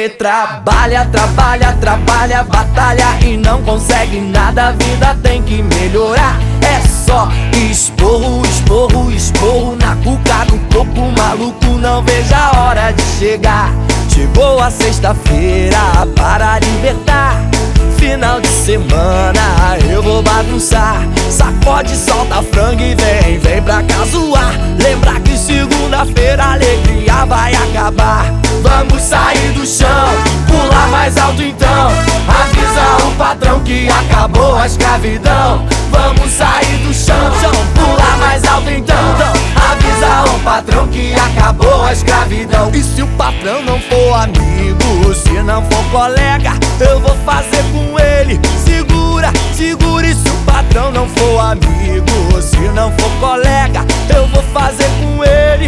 Você trabalha, trabalha, trabalha, batalha e não consegue nada, a vida tem que melhorar. É só esporro, esporro, esporro na cuca do coco, maluco, não vejo a hora de chegar. Chegou a sexta-feira para libertar. Final de semana eu vou bagunçar. Sacode, solta frango e vem, vem pra cá zoar. Lembra que segunda-feira a alegria vai acabar. Vamos sair do chão, pular mais alto então. Avisa o patrão que acabou a escravidão. Vamos sair do chão, pular mais alto então. Avisa o patrão que acabou a escravidão. E se o patrão não for amigo, se não for colega, eu vou fazer com ele. Segura, segura. E se o patrão não for amigo, se não for colega, eu vou fazer com ele.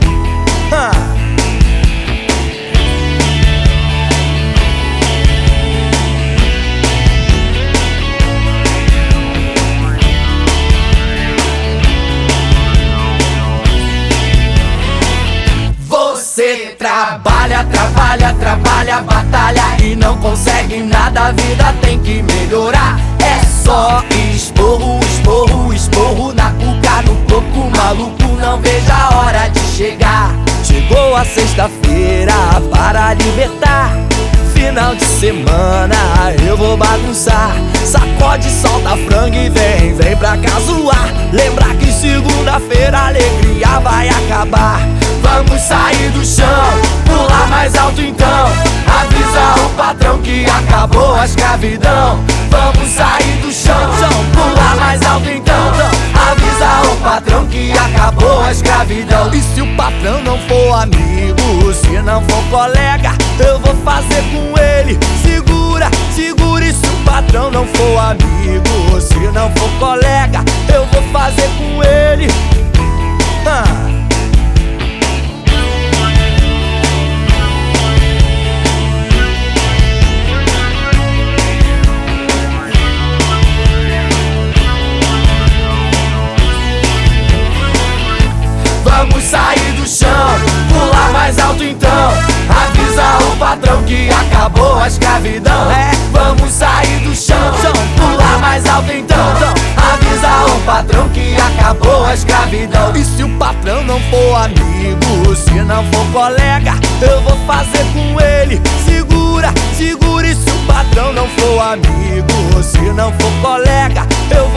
Você trabalha, trabalha, trabalha, batalha e não consegue nada, a vida tem que melhorar. É só esporro, esporro, esporro na cuca, no coco, maluco, não vejo a hora de chegar. Chegou a sexta-feira para libertar. Final de semana eu vou bagunçar. Sacode, solta frango e vem, vem pra cá zoar. Lembra que segunda-feira a alegria vai acabar. Vamos sair do chão, pular mais alto então. Avisa o patrão que acabou a escravidão. Vamos sair do chão, pular mais alto então. Avisa o patrão que acabou a escravidão. E se o patrão não for amigo, se não for colega, eu vou fazer com ele. Segura, segura. E se o patrão não for amigo, se não for colega, eu vou fazer com ele. Vamos sair do chão, pular mais alto então. Avisa o patrão que acabou a escravidão. Vamos sair do chão, pular mais alto então. Avisa o patrão que acabou a escravidão. E se o patrão não for amigo, se não for colega, eu vou fazer com ele. Segura, segura. E se o patrão não for amigo, se não for colega, eu